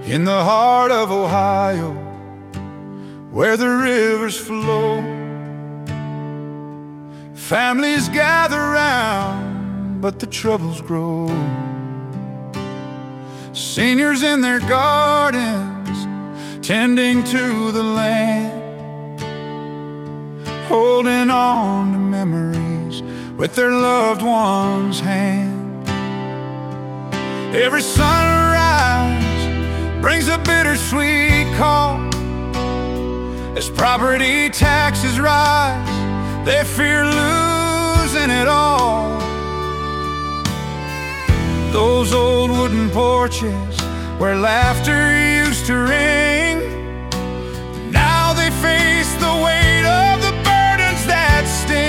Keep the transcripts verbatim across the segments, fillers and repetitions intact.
in the heart of Ohio, where the rivers flow. Families gather round, but the troubles grow. Seniors in their gardens, tending to the land, holding on to memories with their loved one's hand. Every sunrise brings a bittersweet call. As property taxes rise, they fear losing it all. Those old wooden porches where laughter used to ring, now they face the weight of the burdens that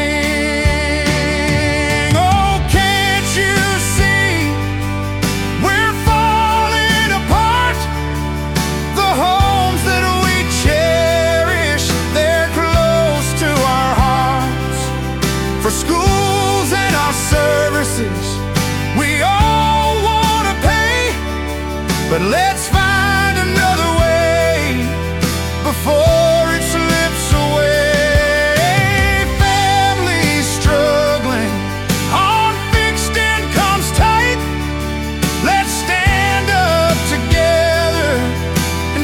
sting. Oh, can't you see we're falling apart? The homes that we cherish, they're close to our hearts. For schools and our services, we all wanna pay, but let's find another way before it slips away. Families struggling on fixed incomes tight, let's stand up together and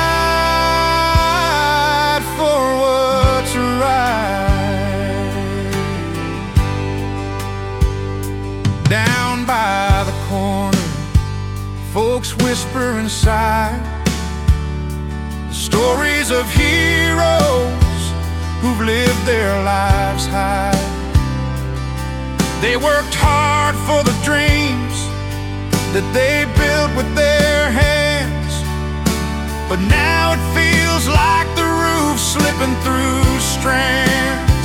fight for what's right. Down by the corner, folks whisper and sigh, stories of heroes who've lived their lives high. They worked hard for the dreams that they built with their hands, but now it feels like the roof's slipping through strands.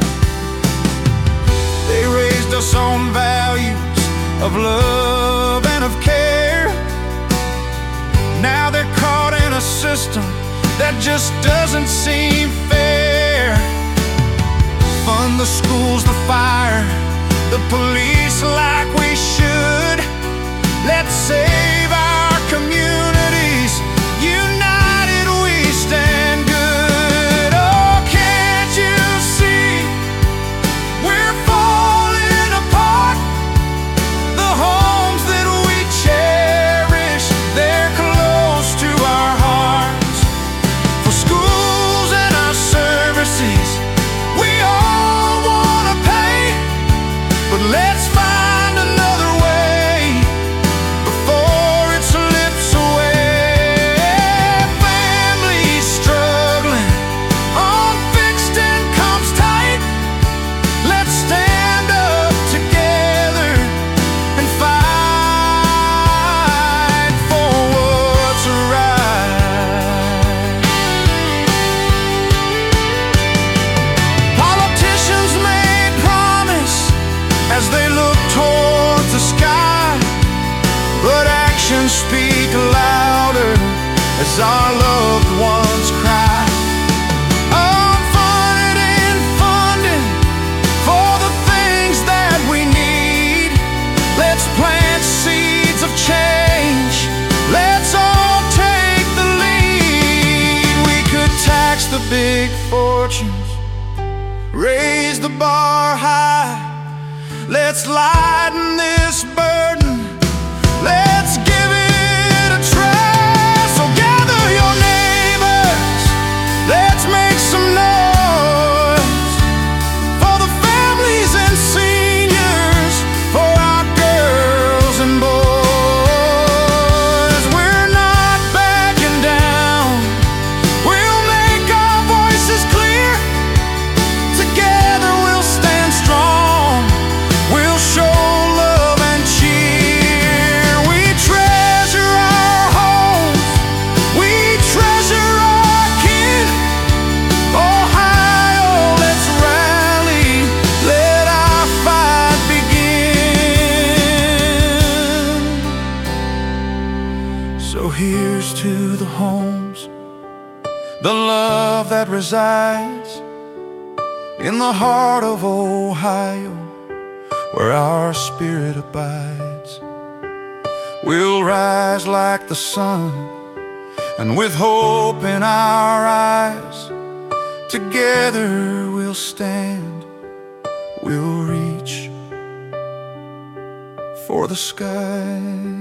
They raised us on values of love and of care. Now they're caught in a system that just doesn't seem fair. Fund the schools, the fire, the police like we should. Let's save our communities, united we stand good. Oh, can't you see we're falling apart? The homes that we cherish, they're close to our hearts. For schools and our services, we all wanna pay, but let's find another way before it slips away. Families struggling on fixed incomes tight, let's stand up together and fight for what's right. Politicians may promise as they look towards the sky, but actions speak louder as our loved ones cry. Unfunded and funded for the things that we need. Let's plant seeds of change, let's all take the lead. We could tax the big fortunes, raise the bar high. Let's lighten this burden, let's give it a try. So gather your neighbors, let's make some noise for the families and seniors, for our girls and boys. We're not backing down, we'll make our voices clear. Together we'll stand strong, we'll show love and cheer. We treasure our homes, we treasure our kin. Ohio, let's rally, let our fight begin. So here's to the homes, the love that resides in the heart of Ohio, where our spirit abides. We'll rise like the sun and with hope in our eyes, together we'll stand, we'll reach for the sky.